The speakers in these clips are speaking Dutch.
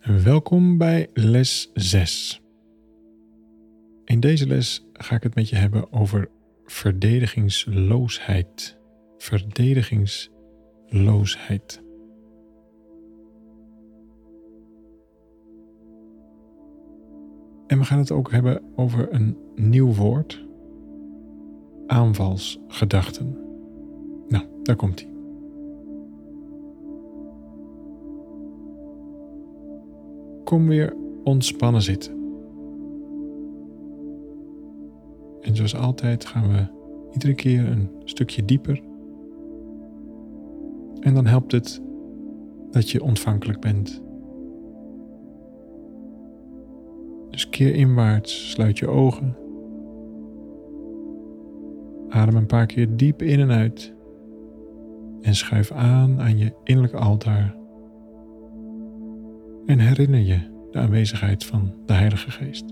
Welkom bij les 6. In deze les ga ik het met je hebben over verdedigingsloosheid. Verdedigingsloosheid. En we gaan het ook hebben over een nieuw woord. Aanvalsgedachten. Nou, daar komt ie. Kom weer ontspannen zitten. En zoals altijd gaan we iedere keer een stukje dieper. En dan helpt het dat je ontvankelijk bent. Dus keer inwaarts, sluit je ogen. Adem een paar keer diep in en uit. En schuif aan je innerlijk altaar. En herinner je de aanwezigheid van de Heilige Geest.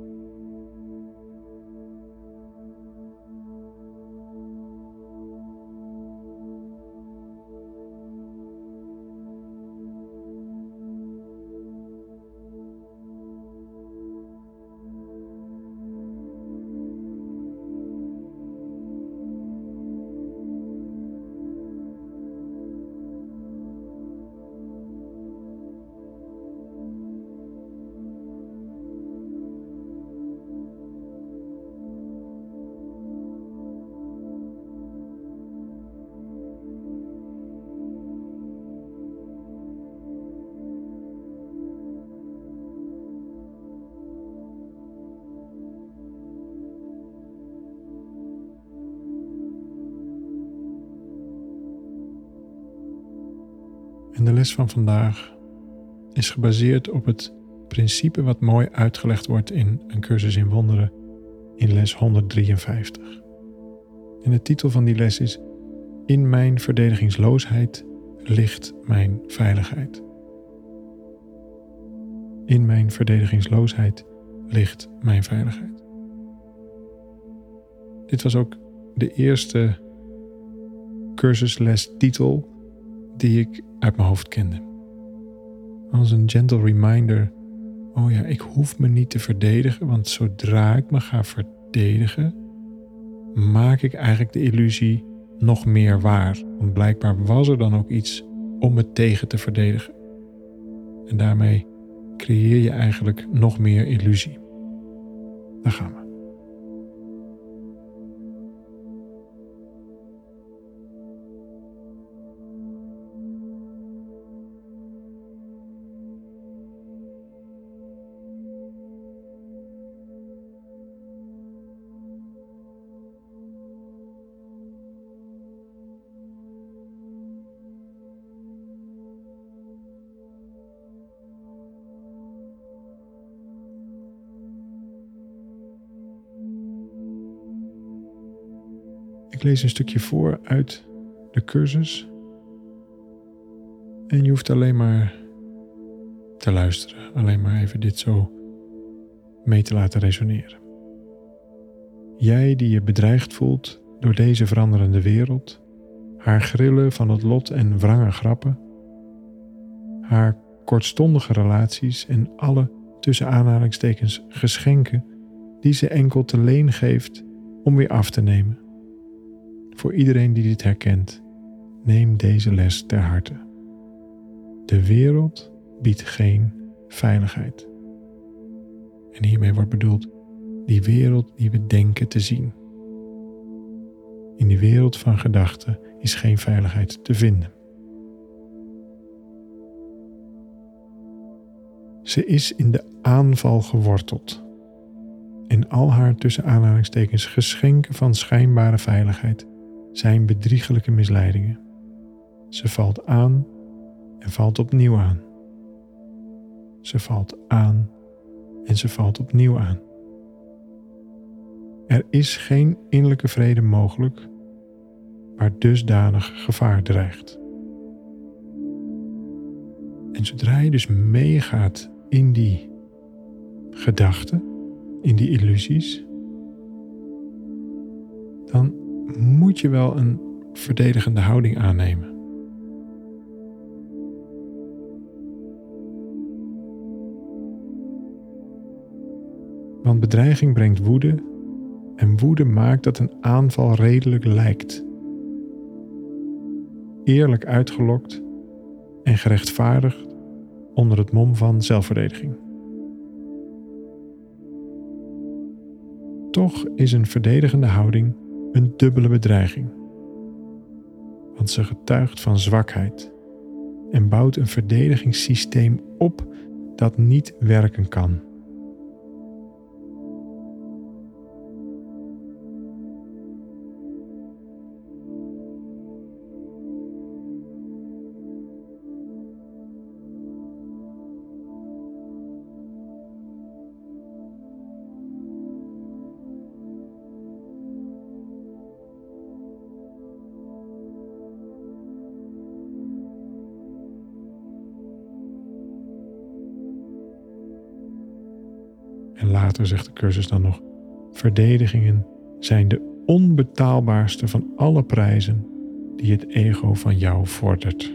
En de les van vandaag is gebaseerd op het principe wat mooi uitgelegd wordt in een cursus in wonderen in les 153. En de titel van die les is: In mijn verdedigingsloosheid ligt mijn veiligheid. In mijn verdedigingsloosheid ligt mijn veiligheid. Dit was ook de eerste cursuslestitel die ik uit mijn hoofd kende. Als een gentle reminder, oh ja, ik hoef me niet te verdedigen, want zodra ik me ga verdedigen, maak ik eigenlijk de illusie nog meer waar. Want blijkbaar was er dan ook iets om me tegen te verdedigen. En daarmee creëer je eigenlijk nog meer illusie. Daar gaan we. Ik lees een stukje voor uit de cursus. En je hoeft alleen maar te luisteren. Alleen maar even dit zo mee te laten resoneren. Jij die je bedreigd voelt door deze veranderende wereld. Haar grillen van het lot en wrange grappen. Haar kortstondige relaties en alle tussen aanhalingstekens geschenken die ze enkel te leen geeft om weer af te nemen. Voor iedereen die dit herkent, neem deze les ter harte. De wereld biedt geen veiligheid. En hiermee wordt bedoeld die wereld die we denken te zien. In die wereld van gedachten is geen veiligheid te vinden. Ze is in de aanval geworteld. En al haar tussen aanhalingstekens geschenken van schijnbare veiligheid zijn bedriegelijke misleidingen. Ze valt aan en valt opnieuw aan. Ze valt aan en ze valt opnieuw aan. Er is geen innerlijke vrede mogelijk waar dusdanig gevaar dreigt. En zodra je dus meegaat in die gedachten, in die illusies, dan moet je wel een verdedigende houding aannemen. Want bedreiging brengt woede en woede maakt dat een aanval redelijk lijkt. Eerlijk uitgelokt en gerechtvaardigd onder het mom van zelfverdediging. Toch is een verdedigende houding een dubbele bedreiging. Want ze getuigt van zwakheid en bouwt een verdedigingssysteem op dat niet werken kan. En later zegt de cursus dan nog: verdedigingen zijn de onbetaalbaarste van alle prijzen die het ego van jou vordert.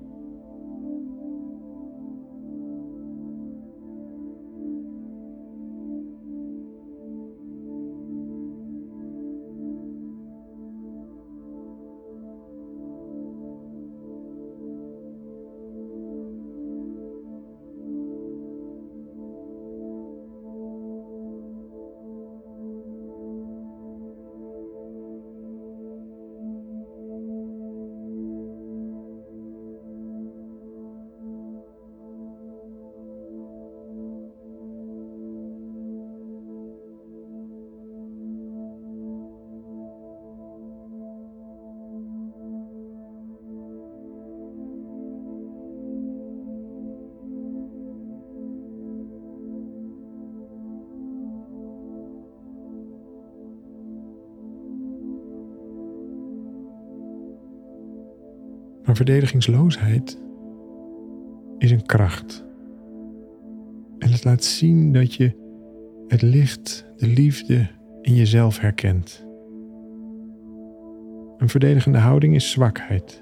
Maar verdedigingsloosheid is een kracht. En het laat zien dat je het licht, de liefde in jezelf herkent. Een verdedigende houding is zwakheid.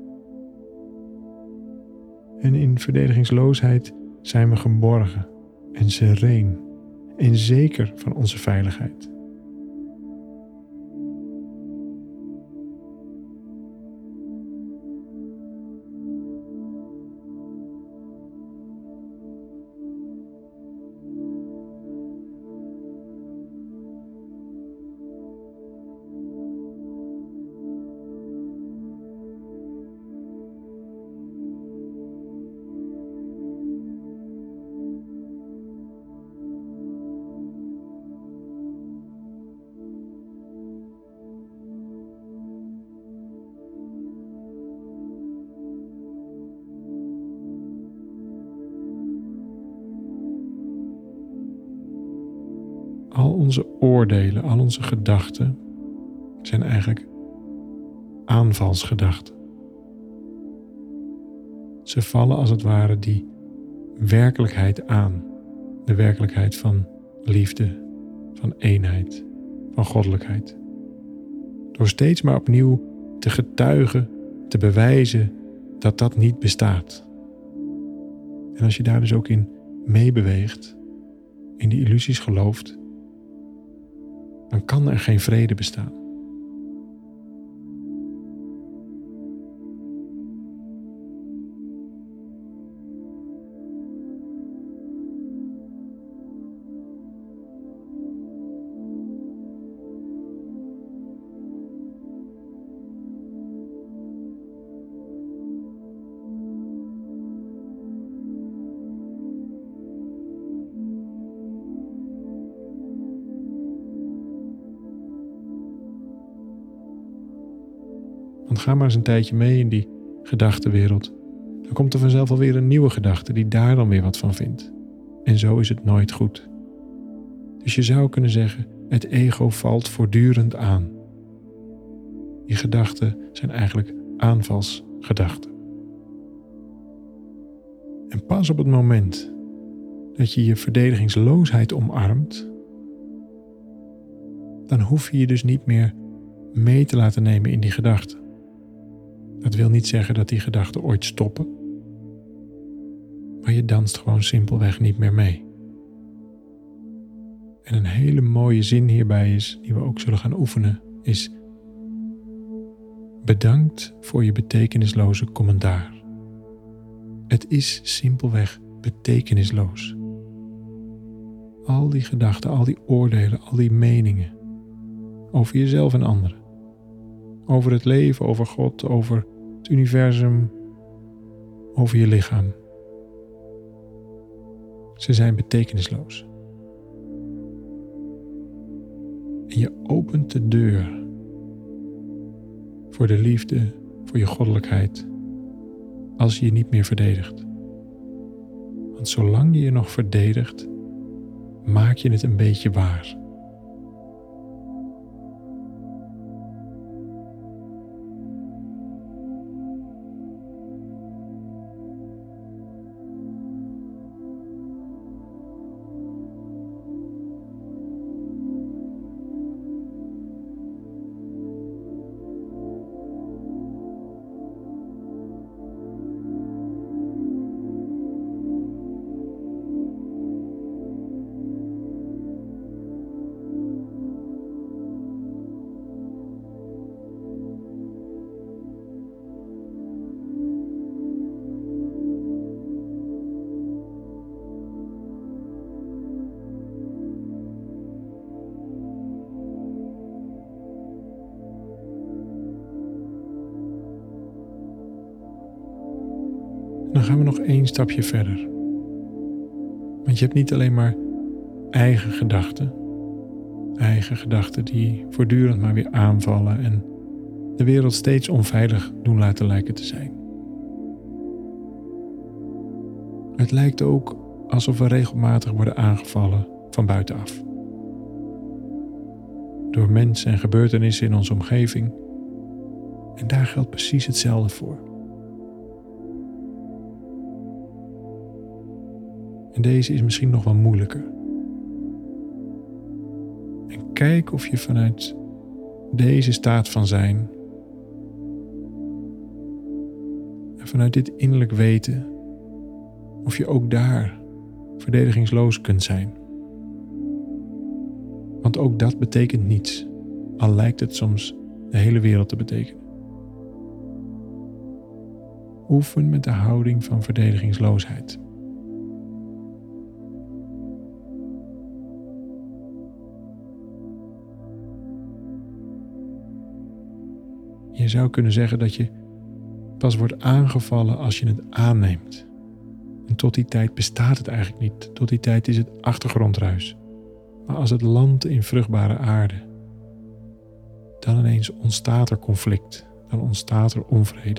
En in verdedigingsloosheid zijn we geborgen en sereen en zeker van onze veiligheid. Al onze oordelen, al onze gedachten zijn eigenlijk aanvalsgedachten. Ze vallen als het ware die werkelijkheid aan. De werkelijkheid van liefde, van eenheid, van goddelijkheid. Door steeds maar opnieuw te getuigen, te bewijzen dat dat niet bestaat. En als je daar dus ook in meebeweegt, in die illusies gelooft, dan kan er geen vrede bestaan. Want ga maar eens een tijdje mee in die gedachtenwereld. Dan komt er vanzelf alweer een nieuwe gedachte die daar dan weer wat van vindt. En zo is het nooit goed. Dus je zou kunnen zeggen, het ego valt voortdurend aan. Die gedachten zijn eigenlijk aanvalsgedachten. En pas op het moment dat je je verdedigingsloosheid omarmt, dan hoef je je dus niet meer mee te laten nemen in die gedachten. Dat wil niet zeggen dat die gedachten ooit stoppen, maar je danst gewoon simpelweg niet meer mee. En een hele mooie zin hierbij is, die we ook zullen gaan oefenen, is: bedankt voor je betekenisloze commentaar. Het is simpelweg betekenisloos. Al die gedachten, al die oordelen, al die meningen over jezelf en anderen, over het leven, over God, over het universum, over je lichaam. Ze zijn betekenisloos. En je opent de deur voor de liefde, voor je goddelijkheid, als je je niet meer verdedigt. Want zolang je je nog verdedigt, maak je het een beetje waar. Dan gaan we nog 1 stapje verder. Want je hebt niet alleen maar eigen gedachten die voortdurend maar weer aanvallen en de wereld steeds onveilig doen laten lijken te zijn. Het lijkt ook alsof we regelmatig worden aangevallen van buitenaf. Door mensen en gebeurtenissen in onze omgeving. En daar geldt precies hetzelfde voor. En deze is misschien nog wel moeilijker. En kijk of je vanuit deze staat van zijn en vanuit dit innerlijk weten, of je ook daar verdedigingsloos kunt zijn. Want ook dat betekent niets, al lijkt het soms de hele wereld te betekenen. Oefen met de houding van verdedigingsloosheid. Je zou kunnen zeggen dat je pas wordt aangevallen als je het aanneemt. En tot die tijd bestaat het eigenlijk niet. Tot die tijd is het achtergrondruis. Maar als het landt in vruchtbare aarde, dan ineens ontstaat er conflict. Dan ontstaat er onvrede.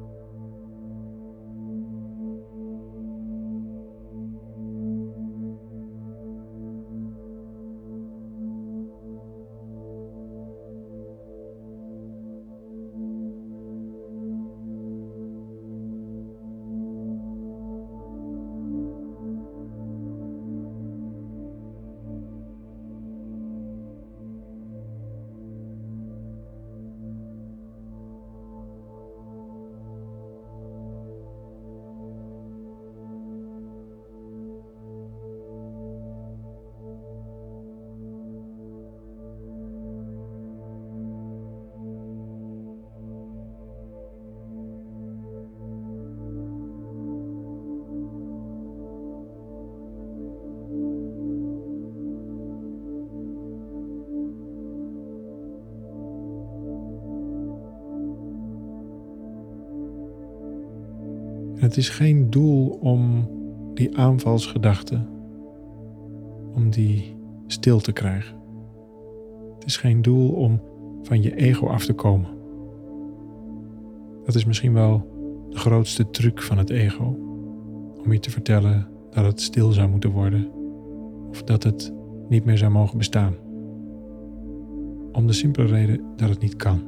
Het is geen doel om die aanvalsgedachten, om die stil te krijgen. Het is geen doel om van je ego af te komen. Dat is misschien wel de grootste truc van het ego. Om je te vertellen dat het stil zou moeten worden. Of dat het niet meer zou mogen bestaan. Om de simpele reden dat het niet kan.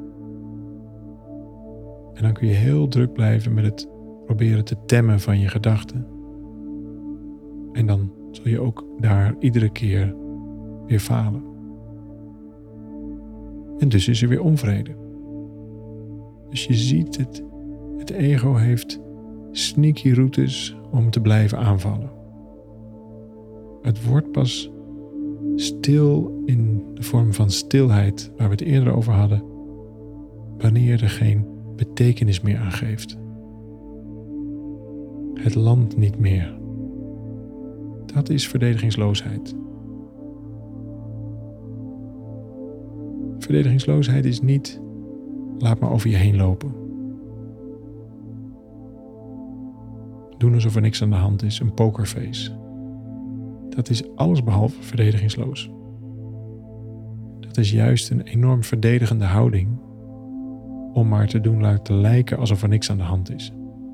En dan kun je heel druk blijven met het proberen te temmen van je gedachten. En dan zul je ook daar iedere keer weer falen. En dus is er weer onvrede. Dus je ziet het. Het ego heeft sneaky routes om te blijven aanvallen. Het wordt pas Stil in de vorm van stilheid, waar we het eerder over hadden, wanneer je er geen betekenis meer aan geeft. Het landt niet meer. Dat is verdedigingsloosheid. Verdedigingsloosheid is niet, laat maar over je heen lopen. Doen alsof er niks aan de hand is, een pokerface. Dat is allesbehalve verdedigingsloos. Dat is juist een enorm verdedigende houding om maar te doen laten lijken alsof er niks aan de hand is.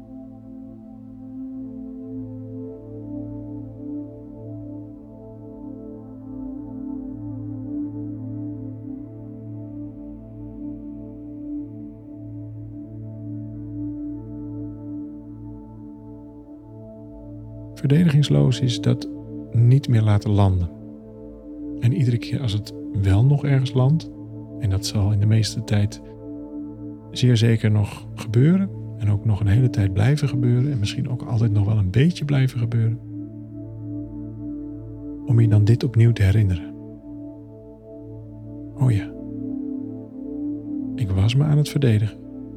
Verdedigingsloos is dat niet meer laten landen. En iedere keer als het wel nog ergens landt, en dat zal in de meeste tijd zeer zeker nog gebeuren, en ook nog een hele tijd blijven gebeuren, en misschien ook altijd nog wel een beetje blijven gebeuren, om je dan dit opnieuw te herinneren. Oh ja, ik was me aan het verdedigen.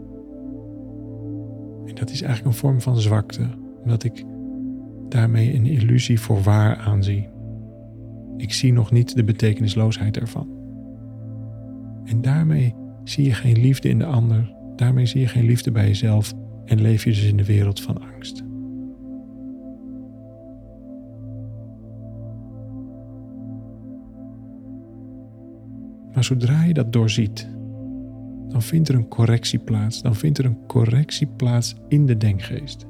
En dat is eigenlijk een vorm van zwakte, omdat ik daarmee een illusie voor waar aanzie. Ik zie nog niet de betekenisloosheid ervan. En daarmee zie je geen liefde in de ander, daarmee zie je geen liefde bij jezelf en leef je dus in de wereld van angst. Maar zodra je dat doorziet, dan vindt er een correctie plaats. Dan vindt er een correctie plaats in de denkgeest.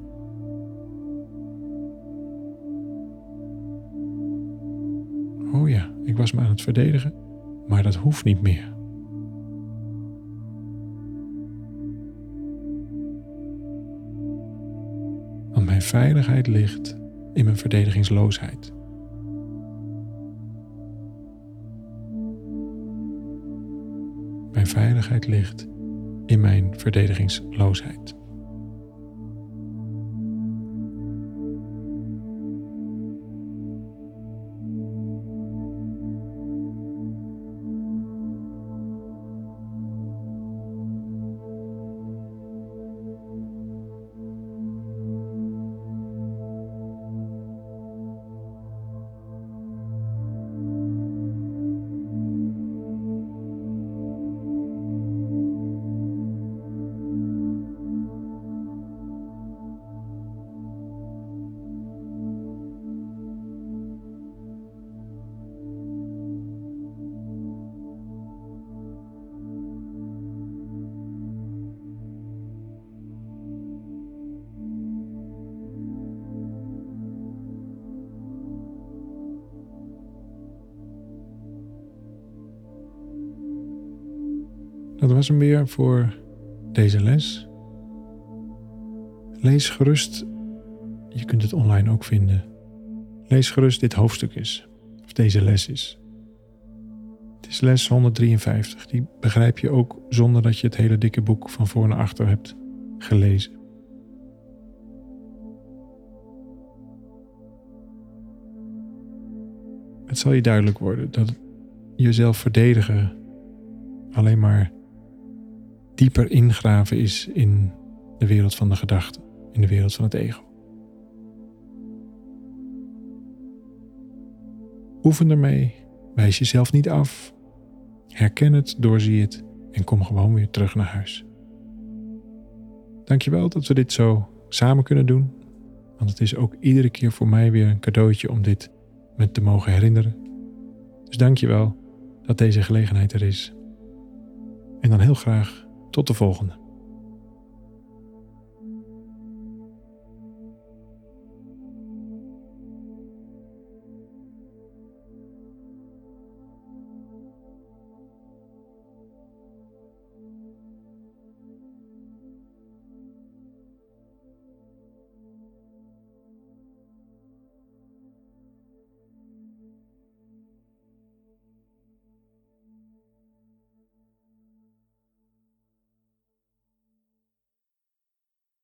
Oh ja, ik was me aan het verdedigen, maar dat hoeft niet meer. Want mijn veiligheid ligt in mijn verdedigingsloosheid. Mijn veiligheid ligt in mijn verdedigingsloosheid. Dat was hem weer voor deze les. Lees gerust, je kunt het online ook vinden. Lees gerust dit hoofdstuk eens, of deze les is. Het is les 153, die begrijp je ook zonder dat je het hele dikke boek van voor naar achter hebt gelezen. Het zal je duidelijk worden dat jezelf verdedigen alleen maar dieper ingraven is in de wereld van de gedachten, in de wereld van het ego. Oefen ermee, wijs jezelf niet af, herken het, doorzie het en kom gewoon weer terug naar huis. Dankjewel dat we dit zo samen kunnen doen, want het is ook iedere keer voor mij weer een cadeautje om dit me te mogen herinneren. Dus dankjewel dat deze gelegenheid er is. En dan heel graag tot de volgende.